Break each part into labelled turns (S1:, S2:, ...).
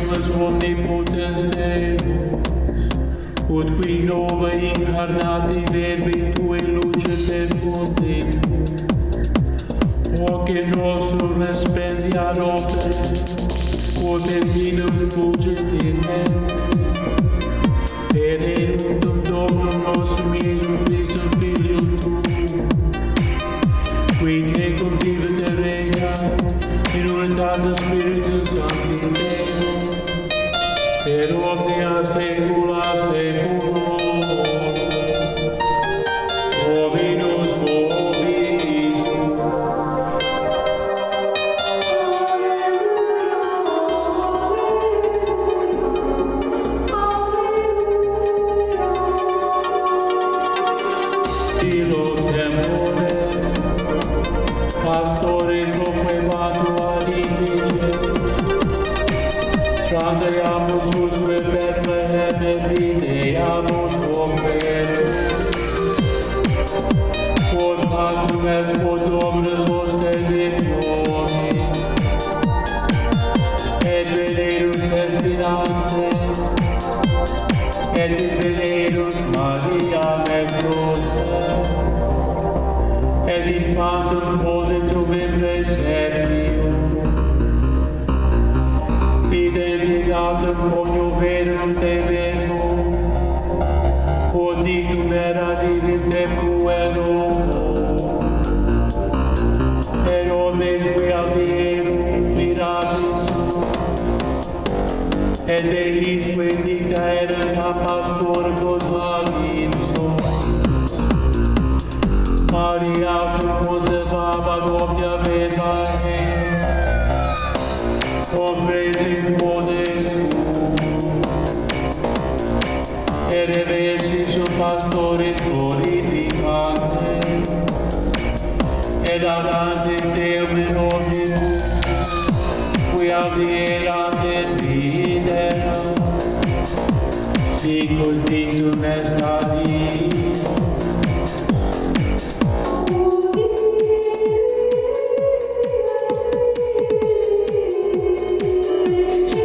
S1: Deus omnipotens Deum, ut qui nova incarnati verbi Tui luce perfundi, hoc in nostrum expendiar opere, quod in vinum fulget in me, per erundum Dominum nostrum Iesum Christum Filium Tuum, qui tecum vivit et regnat in unitatis Spiritus Sancti Deum, per omnia saecula saeculorum. Dominus vobis. Illo tempore, pastores loquebantur ad indice, transeamus usque Bethlehem et videamus conversus. Quod pactum est quod Dominus ostendit nobis, et venerus destinante, et venerus Mariam et Joseph, et infantum positum in praeservium, identitatem conjuverum te verbo, quod dictum erat ibis tempus et homo, et omnes qui audierum miratis, et Deis que dicta erat a pastoribus aginsus. Maria cum conservabat omnia verba confresit podes et reversis sub pastoris glorificantes, et adantis Deum in omnibus, qui audierant et videram, sicut dictum est adis.
S2: Praise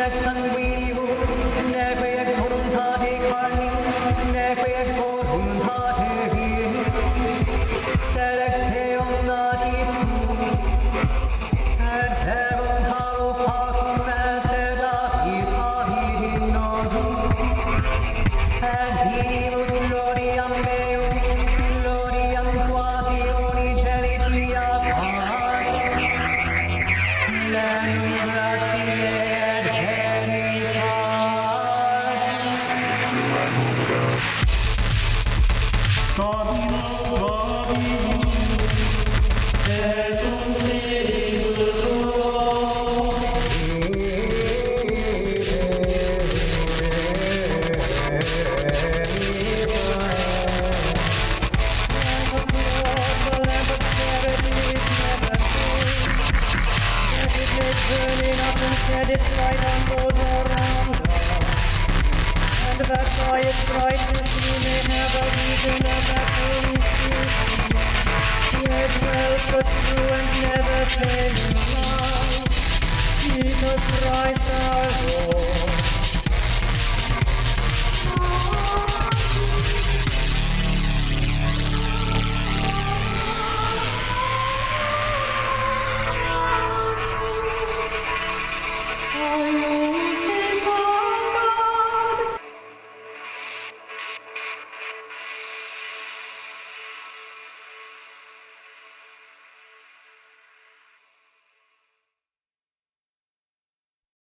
S2: ex sanguinius, neque ex voluntate carnis, neque ex voluntate sed ex te omnatis sum, et verbum halo factum est et habit in nobis, et vidimus gloriam meus, gloriam quasi unigenitia Patri, plenum gratiae et veritatis.
S1: Domino vobis, et cum spiritu tuo.
S3: Its light on those around us, and that by its brightness we may have a vision of that Holy Spirit, where dwells the true and never failing love, Jesus Christ our